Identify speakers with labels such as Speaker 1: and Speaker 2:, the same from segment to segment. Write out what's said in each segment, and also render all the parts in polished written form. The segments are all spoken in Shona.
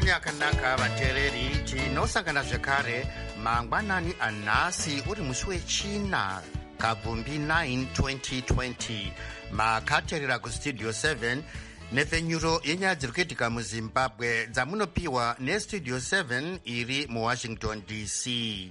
Speaker 1: mangwanani akanaka vateereri, tinosangana zvekare mangwanani anhasi uri musi wechina kabvumbi 9 2020 makateerera kustudio 7 nepfenyuro yenyaya dziri kuitika muzimbabwe dzamunopiwa nestudio 7 iri muwashington dc.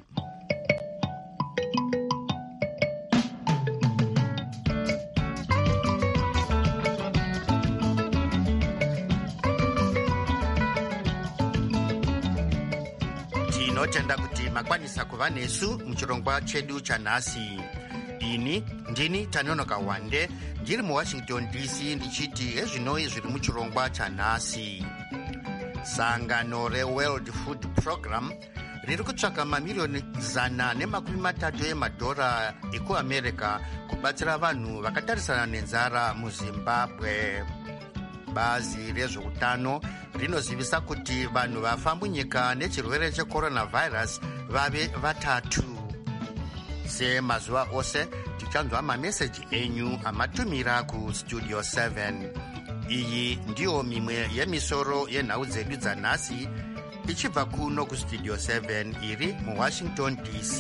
Speaker 1: tinotenda kuti makwanisa kuva nesu muchirongwa chedu chanhasi. ini ndini Tanonoka Wande ndiri muwashington dc ndichiti ezvinoi zviri muchirongwa chanhasi. sangano reworld food program riri kutsvaka mamiliyoni 130 emadhora ekuamerica kubatsira vanhu vakatarisana nenzara muzimbabwe. bazi rezveutano rinozivisa kuti vanhu vafa munyika nechirwere checoronavirus vave 3. semazuva ose tichanzwa mameseji enyu amatumira kustudio 7. iyi ndiyo mimwe yemisoro yenhau dzedu dzanhasi ichibva kuno kustudio 7 iri muwashington dc.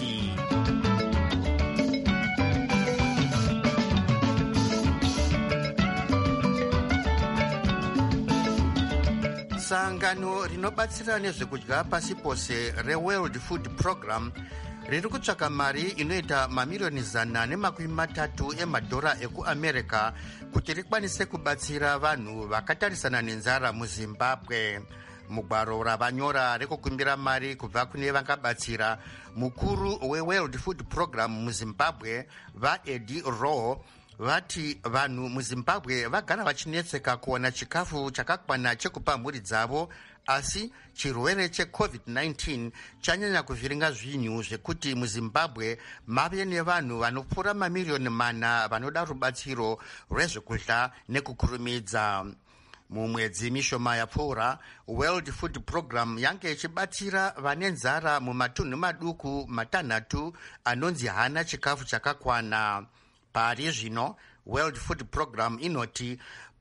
Speaker 1: sangano rinobatsira nezvekudya pasi pose reworld food program riri kutsvaka mari inoita mamiliyoni 130 emadhora ekuamerica kuti rikwanise kubatsira vanhu vakatarisana nenzara muzimbabwe. mugwaro ravanyora rekukumbira mari kubva kune vangabatsira, mukuru weworld food program muzimbabwe vaEddie Rowe vati vanhu muzimbabwe vagara vachinetseka kuwana chikafu chakakwana chekupa mhuri dzavo, asi chirwere checovid-19 chanyanya kuvhiringa zvinhu zvekuti muzimbabwe mave nevanhu vanopfuura mamiliyoni 4 vanoda rubatsiro rwezvekudya nekukurumidza. mumwedzi mishoma yapfuura world food program yange ichibatsira vane nzara mumatunhu maduku 6 anonzi hana chikafu chakakwana. pari zvino world food program inoti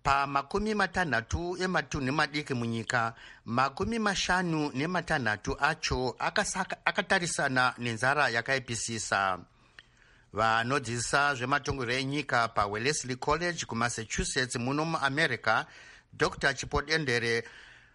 Speaker 1: pa60 ematunhu madiki munyika 56 acho akatarisana nenzara yakaipisisa. vanodzidzisa zvematongero enyika paWellesley College kumassachusetts muno muamerica dr Chipodendere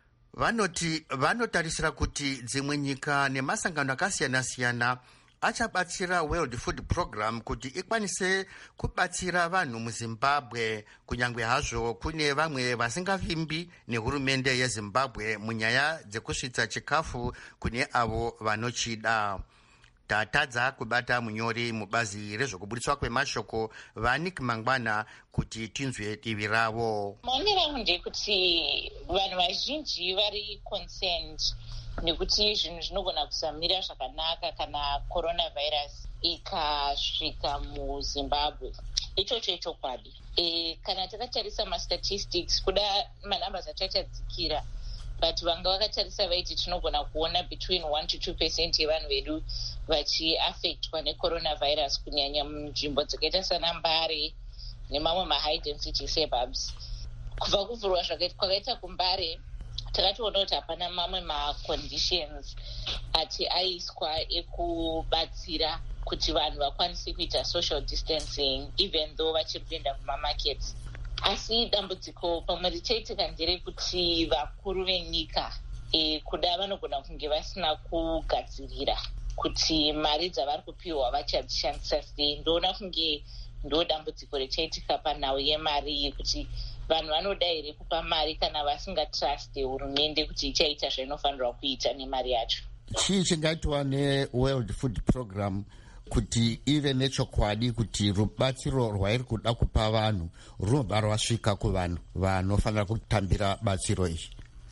Speaker 1: vanoti vanotarisira kuti dzimwe nyika nemasangano akasiyana-siyana achabatsira world food program kuti ikwanise kubatsira vanhu muzimbabwe, kunyange hazvo kune vamwe vasingavimbi nehurumende yezimbabwe munyaya dzekusvitsa chikafu kune avo vanochida. tatadza kubata munyori mubazi rezvekuburitswa kwemashoko vaNick Mangwana kuti tinzwe divi ravo.
Speaker 2: maonero angu ndekuti vanhu vazhinji vari concerned nekuti zvinhu zvinogona kusamira zvakanaka kana coronavirus ikasvika muzimbabwe. ichocho chokwadi. kana takatarisa mastatistics kuda manumbers achachadzikira, but vanga vakatarisa vaiti tinogona kuona between 1 to 2% yevanhu vedu vachiaffectwa necoronavirus kunyanya munzvimbo dzakaita sana Mbare nemamwe mahigh density suburbs. kubva kuvhurwa kwakaita kuMbare takatoona kuti hapana mamwe maconditions ati aiswa ekubatsira kuti vanhu vakwanise kuita social distancing even though vachiri kuenda kumamarkets. asi dambudziko pamwe richaitika nderekuti vakuru venyika kuda vanogona kunge vasina kugadzirira kuti mari dzavari kupiwa vachadzishandisa sei. ndoona kunge ndo dambudziko richaitika panhau yemari yekuti vanhu vanoda here kupa mari kana vasingatrust hurumende kuti ichaita zvainofanirwa kuita nemari yacho.
Speaker 1: chii chingaitwa neworld food program kuti ive nechokwadi kuti rubatsiro rwairi kuda kupa vanhu runobva rwasvika kuvanhu vanofanira kutambira batsiro izvi?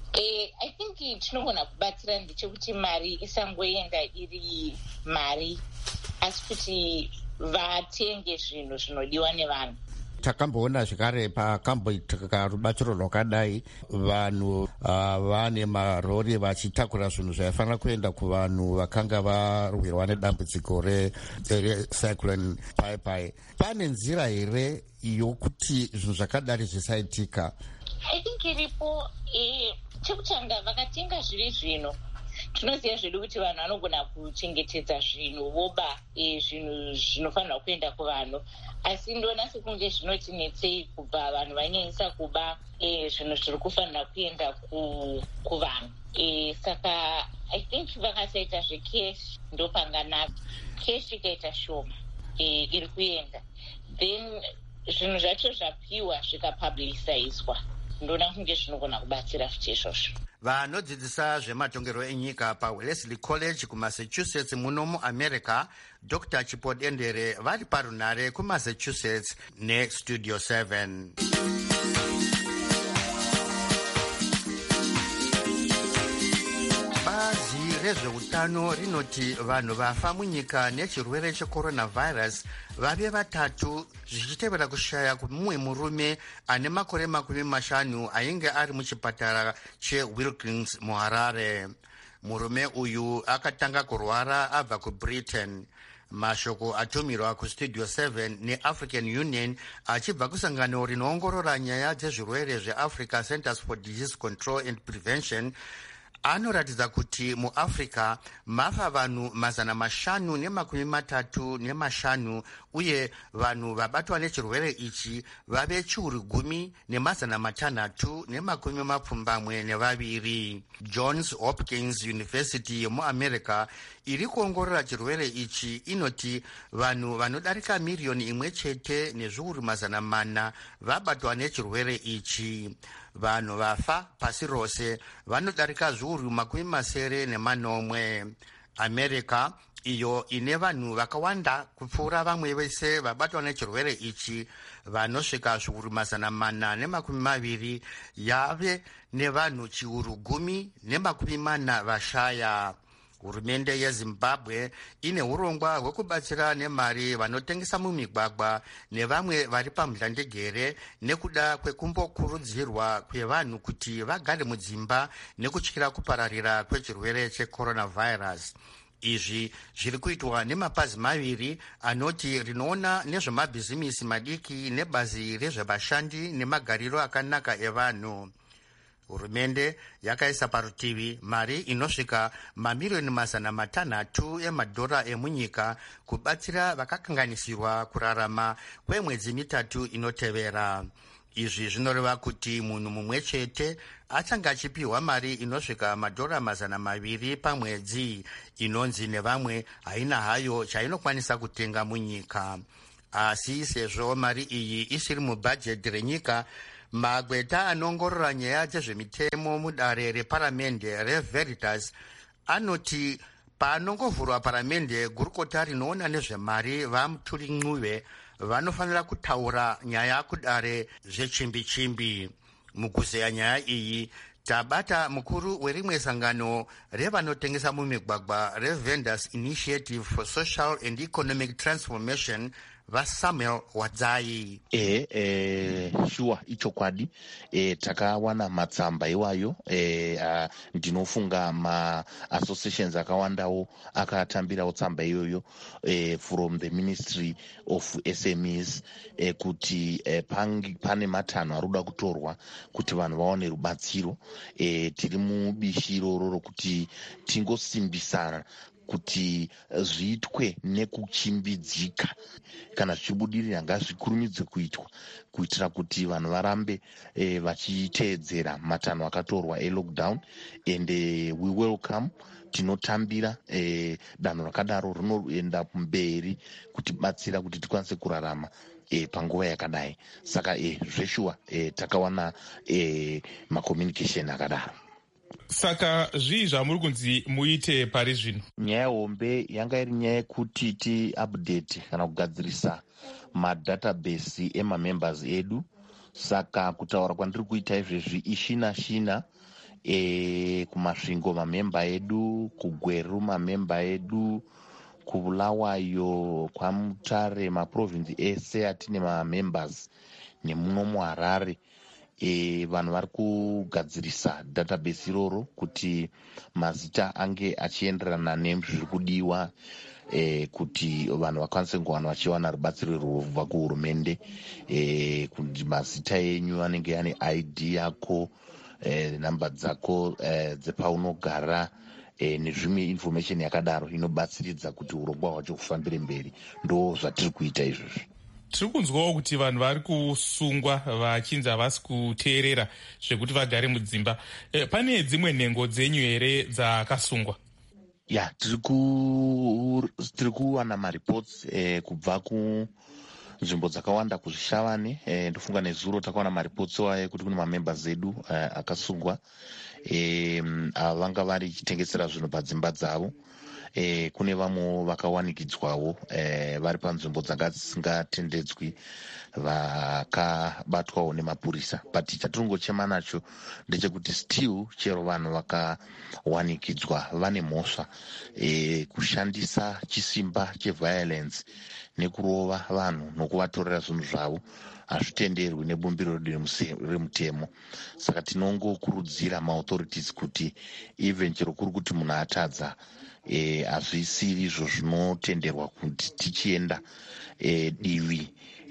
Speaker 2: I think tinogona kubatsira ndechekuti mari isangoenda iri mari, asi kuti vatenge zvinhu zvinodiwa nevanhu.
Speaker 1: takamboona zvekare pakamboitika rubatsiro rwakadai, vanhu vane marori vachitakura zvinhu zvaifanira kuenda kuvanhu vakanga varwirwa nedambudziko recyclone Pai. pane nzira here yokuti zvinhu zvakadari zvisaitika?
Speaker 2: I think iripo chekutanga vakatenga zviri zvino tinoziva zvedu kuti vanhu vanogona kuchengetedza zvinhu voba zvinhu zvinofanirwa kuenda kuvanhu, asi ndoona sekunge zvinotinetsei kubva vanhu vanyanyisa kuba zvinhu zviri kufanira kuenda kuvanhu. Saka I think vakasaita zvecash ndopanganaka. Cash ikaita shoma iri kuenda, then zvinhu zvacho zvapiwa zvikapublicizwa, ndoona kunge zvinogona kubatsira futi izvozvo.
Speaker 1: vanodzidzisa zvematongerwo enyika paWellesley College kumassachusetts muno muamerica, Dr. Chipodendere vari parunare kumassachusetts nestudio 7. Rezveutano rinoti vanhu vafa munyika nechirwere checoronavirus vave vatatu, zvichitevera kushaya kumumwe murume ane makore 50 ainge ari muchipatara cheWilkins muHarare. Murume uyu akatanga kurwara abva kuBritain. Mashoko atumirwa kustudio 7 neAfrican Union achibva kusangano rinoongorora nyaya dzezvirwere zveAfrica Centers for Disease Control and Prevention anoratidza kuti muAfrica mafa vanhu 535 uye vanhu vabatwa nechirwere ichi vave chiuru 10,672. Johns Hopkins University yemuAmerica iri kuongorora chirwere ichi inoti vanhu vanodarika miriyoni 1 nezviuru 400 vabatwa nechirwere ichi. Vanhu vafa pasi rose vanodarika zviuru 70. America iyo ine vanhu vakawanda kupfuura vamwe vese vabatwa nechirwere ichi vanosvika zviuru 420 yave nevanhu chiuru 10,40 vashaya. Hurumende yeZimbabwe ine urongwa hwekubatsira nemari vanotengesa mumigwagwa nevamwe vari pamhlandegere nekuda kwekumbokurudzirwa kwevanhu kuti vagare mudzimba nekutyira kupararira kwechirwere checoronavirus. Izvi zviri kuitwa nemapazi maviri anoti rinoona nezvemabhizimisi madiki nebazi rezvevashandi nemagariro akanaka evanhu. Hurumende yakaisa parutivi mari inosvika mamiliyoni 600 emadhora emunyika kubatsira vakakanganisirwa kurarama kwemwedzi 3 inotevera. Izvi zvinoreva kuti munhu mumwe chete achanga achipiwa mari inosvika madhora 200 pamwedzi, inonzi nevamwe haina hayo chainokwanisa kutenga munyika. Asi sezvo mari iyi isiri mubhajeti renyika, magweta anoongorora nyaya dzezvemitemo mudare reparamende reVeritas anoti panongovhurwa paramende, gurukota rinoona nezvemari vaMutuli Ncube vanofanira kutaura nyaya kudare zvechimbi-chimbi. Mukuzeya nyaya iyi tabata mukuru werimwe sangano revanotengesa mumigwagwa reVendors Initiative for Social and Economic Transformation vaSamuel Wadzai.
Speaker 3: Shuwa ichokwadi takawana matsamba iwayo. Ndinofunga ma-associations akawandawo akatambirawo tsamba iyoyo from the Ministry of SMEs kuti pane matanho ari kuda kutorwa kuti vanhu vaone rubatsiro. Tiri mubishi iroro rokuti tingosimbisana kuti zviitwe nekuchimbidzika. Kana zvichibudirira ngazvikurumidzwe kuitwa kuitira kuti vanhu varambe vachiteedzera matanho akatorwa elockdown, and we welcome. Tinotambira danho rakadaro rinoenda mberi kutibatsira kuti tikwanise kurarama panguva yakadai. Saka zveshuwa takawana macommunication akadaro.
Speaker 4: Saka zvii zvamuri kunzi muite pari zvino?
Speaker 3: Nyaya hombe yanga iri nyaya yekuti ti-update kana kugadzirisa madatabase emamembers edu. Saka kutaura kwandiri kuita izvezvi ishina kumasvingo mamemba edu, kuGweru mamemba edu, kuBulawayo, kwaMutare, maprovinsi ese atine mamembers nemuno muHarare. Vanhu vari kugadzirisa database iroro kuti mazita ange achienderana nezviri kudiwa kuti vanhu vakwanise kuwana vachiwana rubatsiro rwobva kuhurumende, kuti mazita enyu anenge ane ID yako, nhamba dzako dzepaunogara, nezvimwe information yakadaro inobatsiridza kuti urongwa hwacho hufambire mberi. Ndo zvatiri kuita izvozvi.
Speaker 4: Tiri kunzwawo kuti vanhu vari kusungwa vachinzi havasi kuteerera zvekuti vagare mudzimba. Pane dzimwe nhengo dzenyu here dzakasungwa?
Speaker 3: Ya, tiri kuwana maripots kubva kunzvimbo dzakawanda kuzvishavane. Ndofunga nezuro takawana maripots waye kuti kune mamembers edu akasungwa, ava vanga vari chitengesera zvinhu padzimba dzavo. Kune vamwe vakawanikidzwawo vari panzvimbo dzanga dzisingatendedzwi vakabatwawo nemapurisa. But chatiringochema nacho ndechekuti still chero vanhu vakawanikidzwa vane mhosva kushandisa chisimba cheviolence nekurova vanhu nokuvatorera zvinhu zvavo hazvitenderwi nebumbiro remutemo. Saka tinongokurudzira maauthorities kuti even chero kuri kuti munhu atadza, hazvisiri izvo zvinotenderwa kuti tichienda divi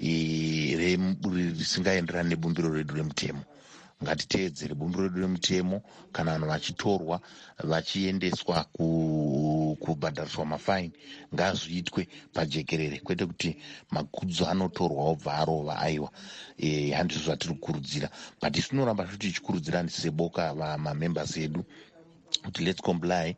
Speaker 3: risingaenderani nebumbiro redu remutemo. Ngatiteedzere bumbiro redu remutemo. Kana vanhu vachitorwa vachiendeswa kubhadhariswa mafaini, ngazviitwe pajekerere, kwete kuti makudzo anotorwa obva arova. Aiwa, handizvo zvatiri kukurudzira, but tinoramba kuti tichikurudzirani seboka vamamembers edu kuti let's comply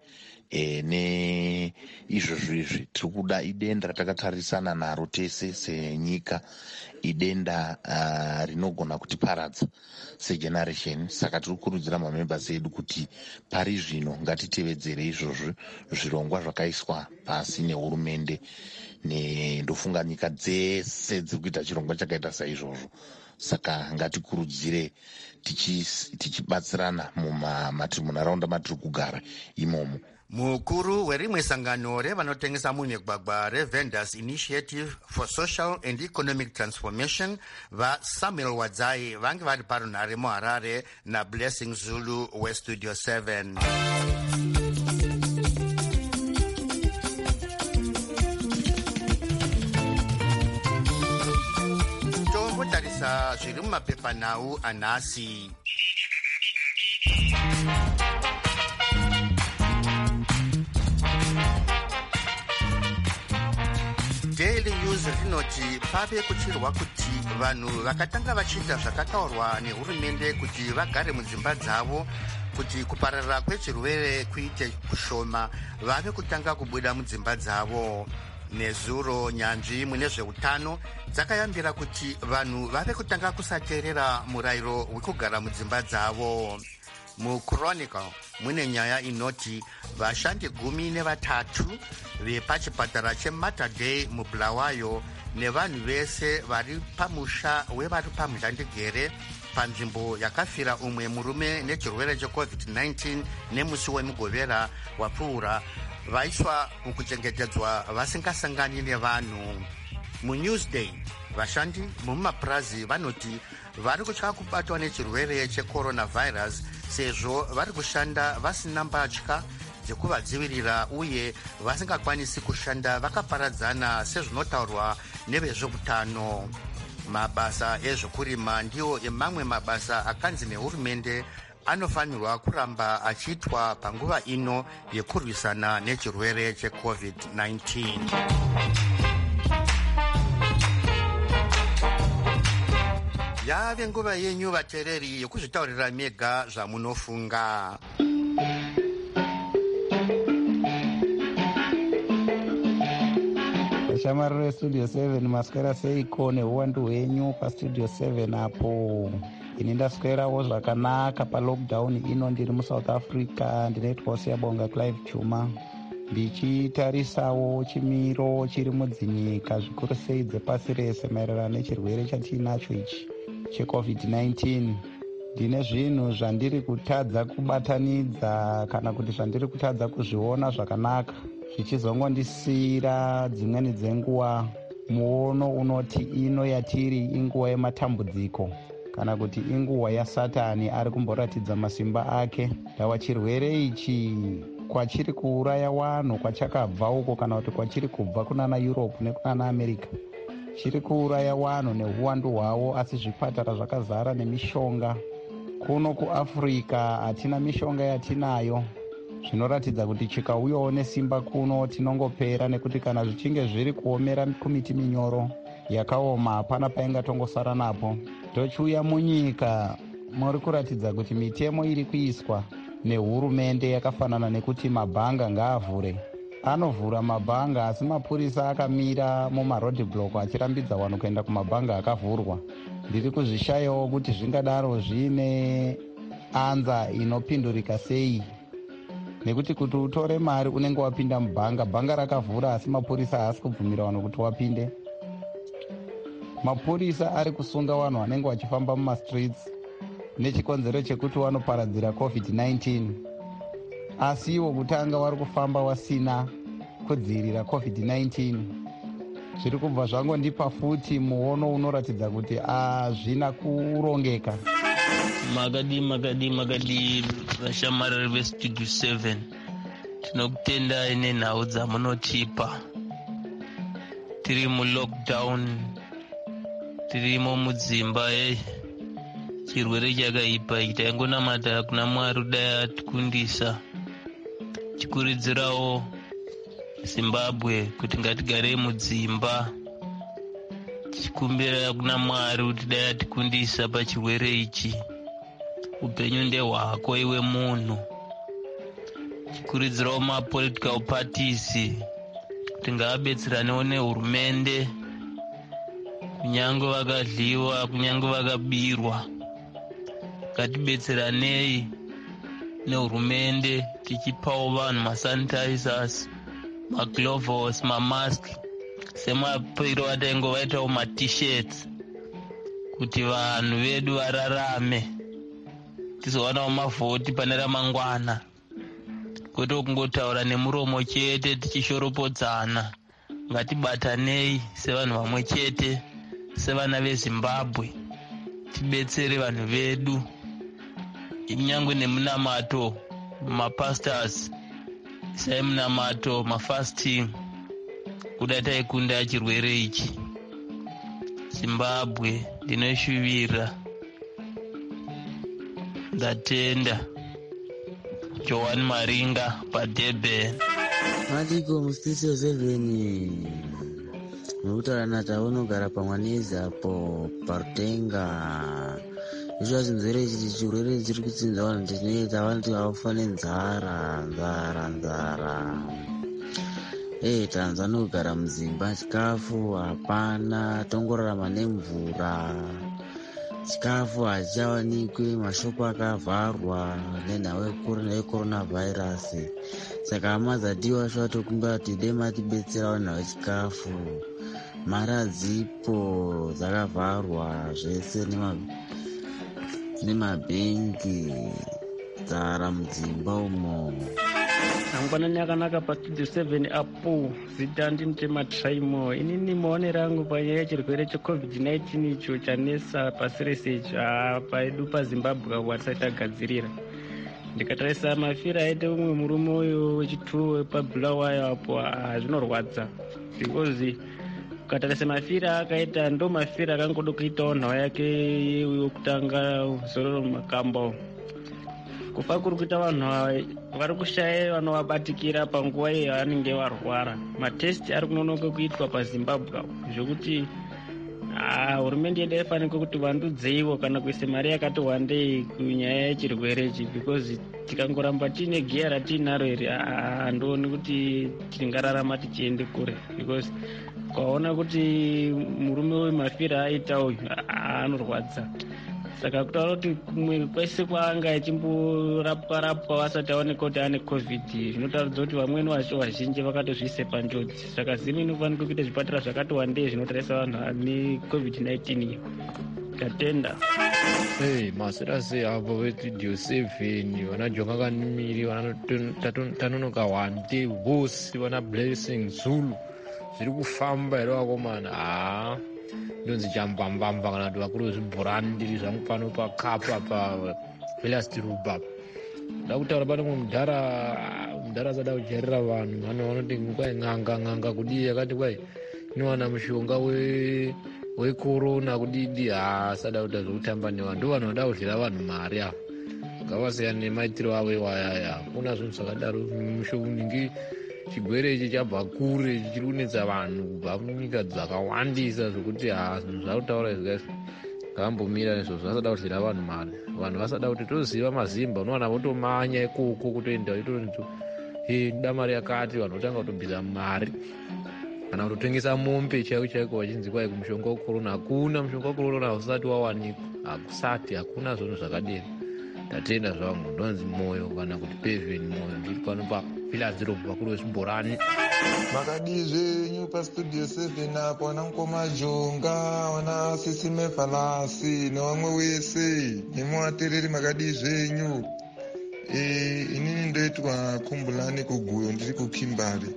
Speaker 3: neizvozvo izvi. Tiri kuda idenda ratakatarisana naro tese senyika, idenda rinogona kutiparadza segeneration. Saka tiri kukurudzira mamembers edu kuti pari zvino ngatitevedzere izvozvo zvirongwa zvakaiswa pasi nehurumende. Ndofunga nyika dzese dziri kuita chirongwa chakaita saizvozvo. Saka ngatikurudzire tichibatsirana munharaunda matiri kugara imomo.
Speaker 1: Mukuru werimwe sangano revanotengesa mumigwagwa reVendors Initiative for Social and Economic Transformation vaSamuel Wadzai vange vari parunhare muHarare naBlessing Zulu weStudio 7. Tombotarisa zviri mumapepanhau anhasi. Daily News rinoti pave kuchirwa kuti vanhu vakatanga vachiita zvakataurwa nehurumende kuti vagare mudzimba dzavo kuti kupararira kwechirwere kuite kushoma, vave kutanga kubuda mudzimba dzavo. Nezuro nyanzvi mune zveutano dzakayambira kuti vanhu vave kutanga kusateerera murayiro wekugara mudzimba dzavo. MuChronicle mune nyaya inoti vashandi 13 vepachipatara cheMater Dei muBulawayo nevanhu vese vari pamusha wevari pamuzhandigere panzvimbo yakafira umwe murume nechirwere cheCovid-19 nemusi wemugovera wapfuura vaiswa mukuchengetedzwa vasingasangani nevanhu. MuNewsday vashandi mumapurazi vanoti vari kutya kubatwa nechirwere checoronavirus sezvo vari kushanda vasina mbatya dzekuvadzivirira uye vasingakwanisi kushanda vakaparadzana sezvinotaurwa nevezveutano. Mabasa ezvokurima ndiwo emamwe mabasa akanzi nehurumende anofanirwa kuramba achiitwa panguva ino yekurwisana nechirwere cheCovid-19. Yave nguva yenyu vateereri yekuzvitaurira mega zvamunofunga.
Speaker 5: Shamari reStudio 7 maswera seiko neuwandu hwenyu paStudio 7 apo. Ini ndaswerawo zvakanaka palockdown ino ndiri muSouth Africa, ndinoitwa Siyabonga Clive Chuma, ndichitarisawo chimiro chiri mudzinyika zvikuru sei dzepasi rese maererano nechirwere chatinacho ichi cheCovid-19. Ndine zvinhu zvandiri kutadza kubatanidza kana kuti zvandiri kutadza kuzviona zvakanaka, zvichizongondisiyira dzimweni dzenguva muono unoti ino yatiri inguva yematambudziko kana kuti inguva yaSatani ari kumboratidza masimba ake. Ndawa chirwere ichi kwachiri kuuraya vanhu kwachakabva uko, kana kuti kwachiri kubva kunana Europe nekunana America, chiri kuuraya vanhu neuwandu hwavo, asi zvipatara zvakazara nemishonga. Kuno kuAfrica hatina mishonga yatinayo, zvinoratidza kuti chikauyawo nesimba kuno tinongopera, nekuti kana zvichinge zviri kuomera kumiti minyoro yakaoma hapana paingatongosara napo. Tochiuya munyika muri kuratidza kuti mitemo iri kuiswa nehurumende yakafanana nekuti mabhanga ngaavhure. Anovhura mabhanga asi mapurisa akamira mumarodhiblock achirambidza vanhu kuenda kumabhanga akavhurwa. Ndiri kuzvishayawo kuti zvingadaro zvine anza inopindurika sei, nekuti kuti utore mari unenge wapinda mubhanga, bhanga rakavhura asi mapurisa haasi kubvumira vanhu kuti wapinde. Mapurisa ari kusunga vanhu vanenge vachifamba mumastreets nechikonzero chekuti vanoparadzira COVID-19, asi iwo kutanga vari kufamba wasina kudzivirira COVID-19. Zviri kubva zvangondipa futi muono unoratidza kuti hazvina kurongeka.
Speaker 6: Makadi vashamarari vestudio 7, tinokutendai nenhau dzamunotipa. Tiri mulockdown, tirimo mudzimba, chirwere chakaipa ichi. Taingonamata kuna Mwari dai atikundisa, chikurudzirawo Zimbabwe kuti ngatigare mudzimba, tichikumbira kuna Mwari kuti dai atikundisa pachirwere ichi. Upenyu ndehwako iwe munhu. Chikurudzirawo mapolitical parties kuti ngaabetseranewo nehurumende, kunyange vakadliwa, kunyange vakabirwa. Ngatibetseranei nehurumende tichipawo vanhu masanitizers, maglovos, mamask, semapiro ataingovaitawo matishirts, kuti vanhu vedu vararame, tizowanawo mavhoti pane ramangwana, kwete kungotaura nemuromo chete tichishoropodzana. Ngatibatanei sevanhu vamwe chete, sevana veZimbabwe, tibetsere vanhu vedu. Inyangwe nemunamato, mapastors, sai munamato, mafasting, kuda taikunda chirwere ichi. Zimbabwe ndinoshuvira. Ndatenda. Joan Maringa paDurban.
Speaker 7: Madiko mustudio 7 nokutaura nataunogara pamwanezi apo parutenga. Izvo zvinzwere chiti chirwere chiri kutsinza vanhu tinoita vanoti vafa nenzara. Tanzania nokugara mudzimba, chikafu hapana, tongorarama nemvura, chikafu hachiwanikwi, mashopu akavharwa nenhau yecoronavirus. Saka hama dzatiwa zvatokumbira kuti dai matibetserawo nenhau yechikafu. Mari hadzipo, dzakavharwa zvese nemabhengi, dzara mudzimba umo.
Speaker 8: Mangwanani akanaka pastudio 7 apo zita ndinotema Traimo. Inini maonero angu panyaya yechirwere cheCovid-19 icho chanesa pasi rese icho paedu paZimbabwe watisati tagadzirira. Ndikatarisa mafira aite umwe murume uyo wechituwe paBulawayo apo zvinorwadza, because ukatarisa mafira akaita ndo mafira akangoda kuitawo nhau yake yekutanga Zororo Makamba. Kufa kuri kuita vanhu vari kushaya vanovabatikira panguva yavanenge varwara. Matesti ari kunonoka kuitwa paZimbabwe zvokuti hurumende yedu yaifanirwa kuti vandudzeiwo kana kuisa mari yakati wandei kunyaya yechirwere ichi, because tikangoramba tiine giya ratiinaro iri handioni kuti tingararama tichiende kure, because ukaona kuti murume wemafira aita uyu anorwadza. Saka kutaura kuti kumwe kwese kwaanga achimborapwa vasati aoneka kuti ane COVID, zvinotaridza kuti vamweni vacho vazhinji vakatozviise panjodzi. Saka zino inofanirwa kuita zvipatara zvakati wandei zvinotarisa vanhu ane COVID-19 iyo. Tatenda.
Speaker 9: Masirasi apo vestudio 7 vana Jonga Kanimiri, vana Tanonoka Wande, vose vana Blessing Zulu zviri kufamba here vakomana. Ndonzi chambambamba kana kuti vakuru vezvibhurandi zvangu pano pakapa paVelas Tiruba. Nda kutaura pano mudhara kudhara asada kujairira vanhu vanoti kwai ng'anga kudii yakati kwai inowana mushonga wekorona kudidi asada kuita zvekutamba nevanhu ndo vanhu vada kudyira vanhu mari ava ngavasiyana nemaitiro avo iwayaya hakuna zvinhu zvakadaro mushongi chigwere ichi chabva kure chiri kunetsa vanhu kubva munyika dzakawandisa zvokuti zvinhu zvakutaura izvozvo ngavambomira nezvozvo vasada kudyira vanhu mari vanhu vasada kuti toziva mazimba unowana votomanya ikoko kutoenda itonito ndoda mari yakati vanhu votanga kutobvisa mari kana kutotengesa mombe chaiko chaiko vachinzi kwai kumushonga wekorona hakuna mushonga wekorona usati wawanikwa hakuna zvinhu zvakadini tatenda zvangu ndonzi moyo kana kuti peveni moyo ndiri pano papilaziro pakuru wezvibhorani
Speaker 10: makadii zvenyu pastudio 7 apo wana mukoma jonga wana sisime falasi nevamwe wese nemuvatereri makadii zvenyu inini ndoitwa kumbulani kuguyo ndiri kukimbari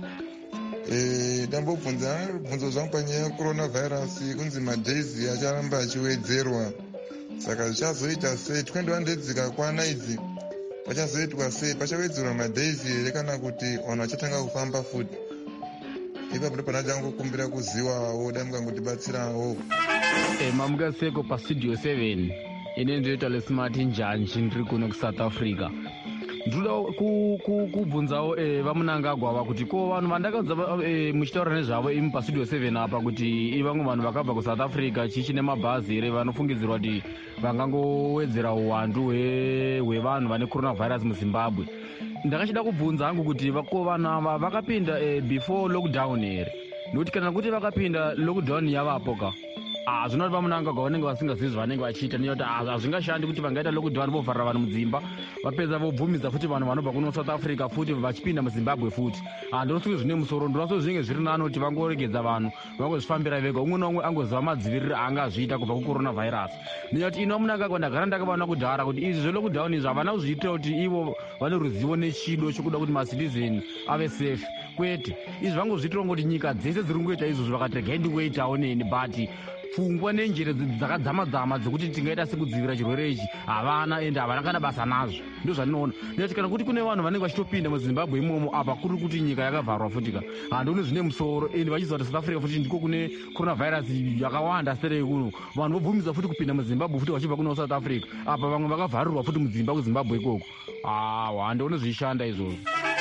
Speaker 10: ndambobvunza bvunzo zvangu panyaya yecoronavirus kunzi madhaisi acharamba achiwedzerwa saka zvichazoita sei twendwa ndedzika kwana idzi pachazoitwa sei pachawedzerwa madhaisi here kana kuti vanhu vachatanga kufamba futi ipapo ndo pana changokumbira kuzivawo dai mukangotibatsirawo
Speaker 11: mamukaseko pastudio 7 ine ndoita lesmati njanji ndiri kuno kuSouth Africa ndoda kubvunzawo vamunangagwava kuti ko vanhu vandakanza muchitaura nezvavo imi pastudio 7 apa kuti vamwe vanhu vakabva kuSouth Africa chichine mabhazi here vanofungidzirwa kuti vangangowedzera uwandu hwevanhu vane coronavirus muZimbabwe. Ndakachida kubvunza hangu kuti ko vanhu ava vakapinda before lockdown here nokuti kana kuti vakapinda lockdown yavapo ka zvinoti vamunangagwa vanenge vasingazivi zvavanenge vachiita nekuti hazvingashandi kuti vangaita lockdown vovharira vanhu mudzimba vapedza vobvumidza futi vanhu vanobva kuno South Africa futi vachipinda muZimbabwe futi ndinofunga zvine musoro ndinoso zvinge zviri nani kuti vangoregedza vanhu vangozvifambira vega umwe naumwe angoziva madziviriro angazviita kubva kucoronavirus nekuti ino vamunangagwa ndagara ndakavaona kudhara kuti izvi zvelockdown izvi havana kuzviitira kuti ivo vane ruzivo nechido chokuda kuti macitizen ave safe kwete izvi vangozviitira kuti nyika dzese dziri kungoita izvozvo vakati regai ndingoitawo neni but pfungwa nenjere dzakadzama-dzama dzekuti tingaita sekudzivirira chirwere ichi havana ende havana kana basa nazvo ndo zvandinoona nekuti kana kuti kune vanhu vanenge vachitopinda muZimbabwe imomo apa kuri kuti nyika yakavharwa futi ka handioni zvine musoro ende vachiziva kuti South Africa futi ndiko kune coronavirus yakawanda serei kuno vanhu vobvumidza futi kupinda muZimbabwe futi vachibva kuno South Africa apa vamwe vakavharirwa futi mudzimba kuZimbabwe ikoko handioni zvichishanda izvozvo.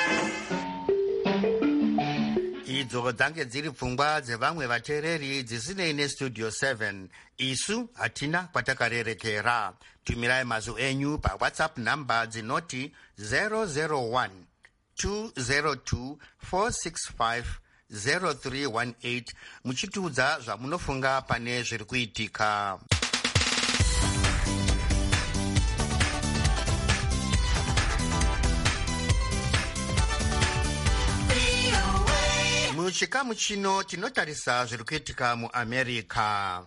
Speaker 1: idzo dzange dziri pfungwa dzevamwe vateereri dzisinei nestudio 7 isu hatina kwatakarerekera. tumirai mazwi enyu pawhatsapp namba dzinoti 001 202 465 0318 muchitiudza zvamunofunga pane zviri kuitika. muchikamu chino tinotarisa zviri kuitika muAmerica.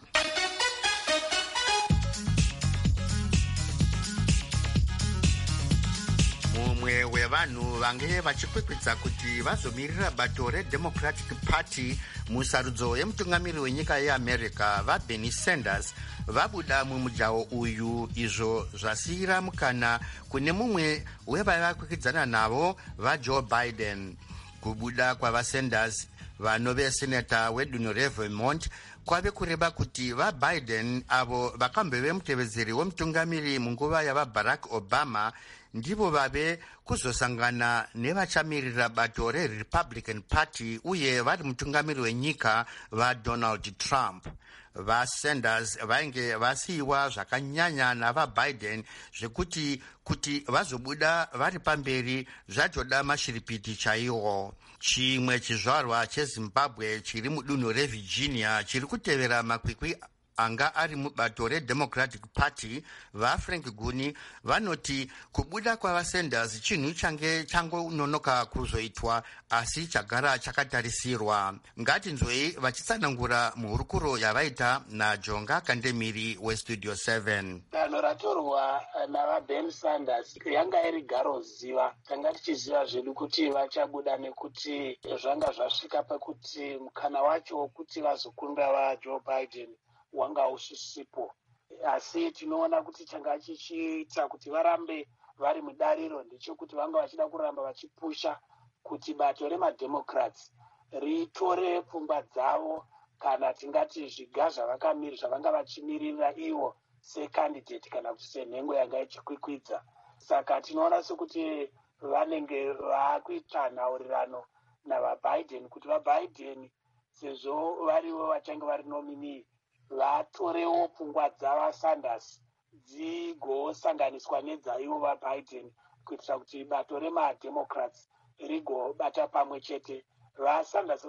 Speaker 1: mumwe wevanhu vange vachikwikwidza kuti vazomirira bato reDemocratic Party musarudzo yemutungamiri wenyika yeAmerica vaBernie Sanders vabuda mumujaho uyu izvo zvasiyira mukana kune mumwe wevaiva kwikwidzana navo vaJoe Biden. kubuda kwavaSanders vano veseneta wedunhu reVermont kwave kureba kuti vaBiden avo vakambove mutevedzeri wemutungamiri munguva yavaBarack Obama ndivo vave kuzosangana nevachamirira bato reRepublican Party uye vari mutungamiri wenyika vaDonald Trump. vaSanders vainge vasiyiwa zvakanyanya navaBiden zvekuti kuti vazobuda vari pamberi zvatoda mashiripiti chaiwo. chimwe chizvarwa cheZimbabwe chiri mudunhu reVirginia chiri kutevera makwikwi anga ari mubato reDemocratic Party vaFrank Guni vanoti kubuda kwavaSanders chinhu change changononoka kuzoitwa asi chagara chakatarisirwa. ngatinzwei vachitsanangura muhurukuro yavaita naJonga Kandemiri westudio 7.
Speaker 12: danho ratorwa navaBernie Sanders yanga iri garoziva. tanga tichiziva zvedu kuti vachabuda nekuti zvanga zvasvika pekuti mukana wacho wokuti vazokunda vaJoe Biden wanga usisipo, asi tinoona kuti changa chichiita kuti varambe vari mudariro ndechekuti vanga vachida kuramba vachipusha kuti bato remademocrats ritore pfungwa dzavo kana tingati zviga zvavanga vachimirira ivo secandidate kana kuti senhengo yanga ichikwikwidza. Saka tinoona sekuti vanenge vakuita nhaurirano navabiden kuti vabiden sezvo varivo vachange vari nominee vatorewo pfungwa dzavasanders dzigosanganiswa nedzaivo vabiden kuitira kuti bato remademocrats rigobata pamwe chete. Vasanders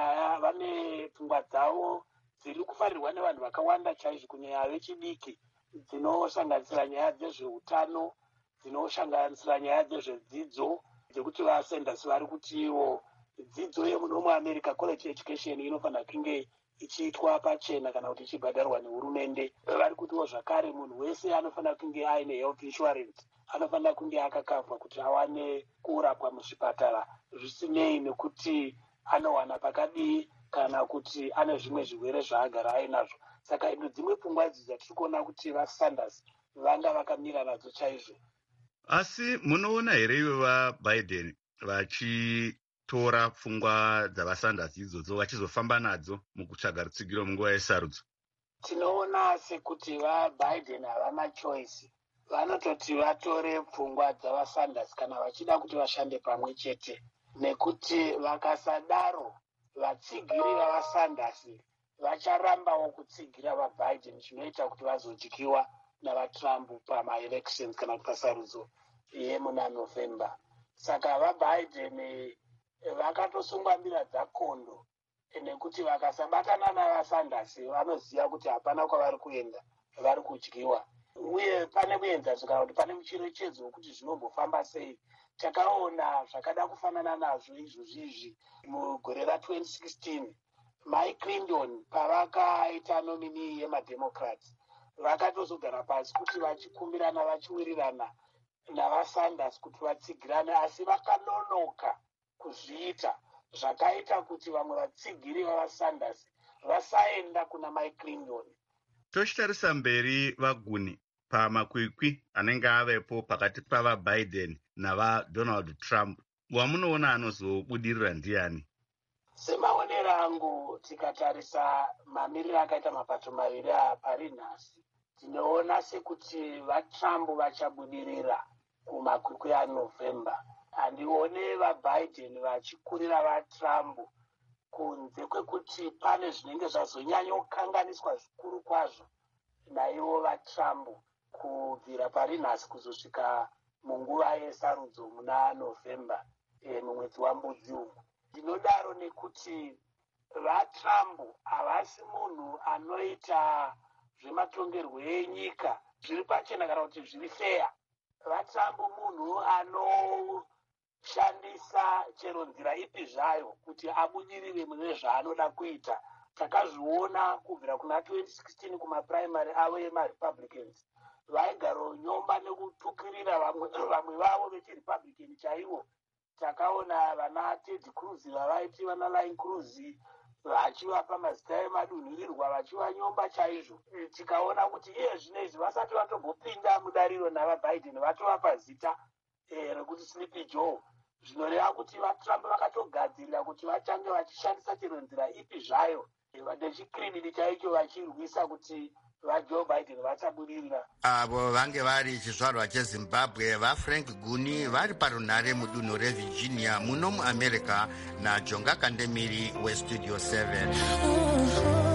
Speaker 12: vane pfungwa dzavo dziri kufarirwa nevanhu vakawanda chaizvo, kunyanya vechidiki, dzinosanganisira nyaya dzezveutano, dzinosanganisira nyaya dzezvedzidzo, dzekuti vasanders vari kutiwo dzidzo yemuno muamerica college education inofanira kunge ichiitwa pachena kana kuti ichibhadharwa nehurumende. Vari kutiwo zvakare munhu wese anofanira kunge aine health insurance, anofanira kunge akakavhwa kuti awane kurapwa muzvipatara zvisinei nekuti anowana pakadii kana kuti ane zvimwe zvirwere zvaagara ainazvo. Saka idzo dzimwe pfungwa idzi dzatiri kuona kuti vasanders vanga vakamira nadzo chaizvo.
Speaker 13: Asi munoona here iwe vaBiden vachitora pfungwa dzavasanders idzodzo vachizofamba nadzo mukutsvaga rutsigiro munguva yesarudzo?
Speaker 12: Tinoona sekuti vaBiden havana choice, vanototi vatore pfungwa dzavasanders kana vachida kuti vashande pamwe chete, nekuti vakasadaro vatsigiri vavasanders vacharambawo kutsigira vaBiden, zvinoita kuti vazodyiwa navatrump pamaelections kana kuti pasarudzo yemuna November. Saka vaBiden vakatosungwa mbira dzakondo, nekuti vakasabatana navasanders vanoziva kuti hapana kwavari kuenda, vari kudyiwa. Uye pane kuenzazvo kana kuti pane mucherechedzo wekuti zvinombofamba sei. Takaona zvakada kufanana nazvo izvozvizvi mugore ra2016 Mike Clinton pavakaita nominee yemademocrats vakatozogara pasi kuti vachikumbirana vachiwirirana navasanders kuti vatsigirane, asi vakanonoka kuzviita zvakaita kuti vamwe vatsigiri vavasanders vasaenda kuna Mike Clinton.
Speaker 13: Tochitarisa mberi vaguni pamakwikwi anenge avepo pakati pavaBiden navaDonald Trump, wamunoona anozobudirira ndiani?
Speaker 12: Semaonero angu, tikatarisa mamiriro akaita mapato maviri apari nhasi, tinoona sekuti vaTrump vachabudirira kumakwikwi aNovember. Handione vaBiden vachikurira vaTrump kunze kwekuti pane zvinenge zvazonyanyokanganiswa zvikuru kwazvo naivo vaTrump kubvira pari nhasi kuzosvika munguva yesarudzo muna November mumwedzi wambudzi umu. Ndinodaro nekuti vaTrump havasi munhu anoita zvematongerwo enyika zviri pachena kana kuti zviri feya. VaTrump munhu anoshandisa chero nzira ipi zvayo kuti abudirire mune zvaanoda kuita. Takazviona kubvira kuna 2016 kumapuraimari avo emaRepublicans, vaigaro nyomba nekutukirira vamwe vavo vechiRepublican chaivo. Takaona vana Ted Cruz vavaiti vana Line Cruz vachivapa mazita emadunhurirwa vachivanyomba chaizvo. Tikaona kuti iye zvinezvi vasati vatombopinda mudariro navaBiden vatovapa zita rekuti Sleepy Joe. Zvinoreva kuti vaTrump vakatogadzirira kuti vatange vachishandisa chero nzira ipi zvayo nechikiribidi chaicho vachirwisa kuti vaJoe Biden vachabudirira.
Speaker 1: Avo vange vari chizvarwa cheZimbabwe vaFrank Guni vari parunhare mudunhu reVirginia muno muAmerica naJonga Kandemiri weStudio 7.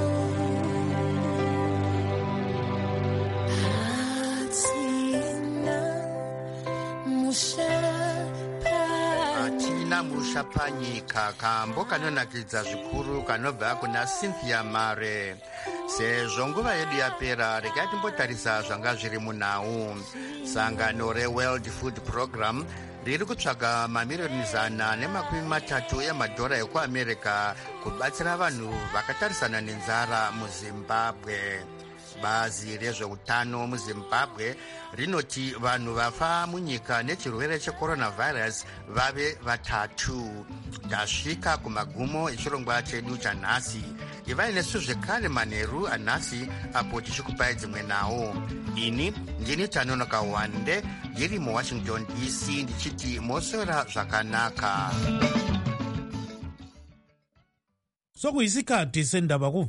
Speaker 1: Mushapanyika kambo kanonakidza zvikuru kanobva kuna Cynthia Mare. Sezvo nguva yedu yapera, regai timbotarisa zvanga zviri munhau. Sangano reWorld Food Program riri kutsvaga mamiliyoni 130 emadhora ekuAmerica kubatsira vanhu vakatarisana nenzara muZimbabwe. Bazi rezveutano muZimbabwe rinoti vanhu vafa munyika nechirwere checoronavirus vave 3. Tasvika kumagumo echirongwa chedu chanhasi. ivai nesu zvekare manheru anhasi apo tichikupai dzimwe nawo. Ini ndini Tanonoka Wande ndiri muWashington DC ndichiti moswera zvakanaka.
Speaker 14: Sokuyisikhathi sendaba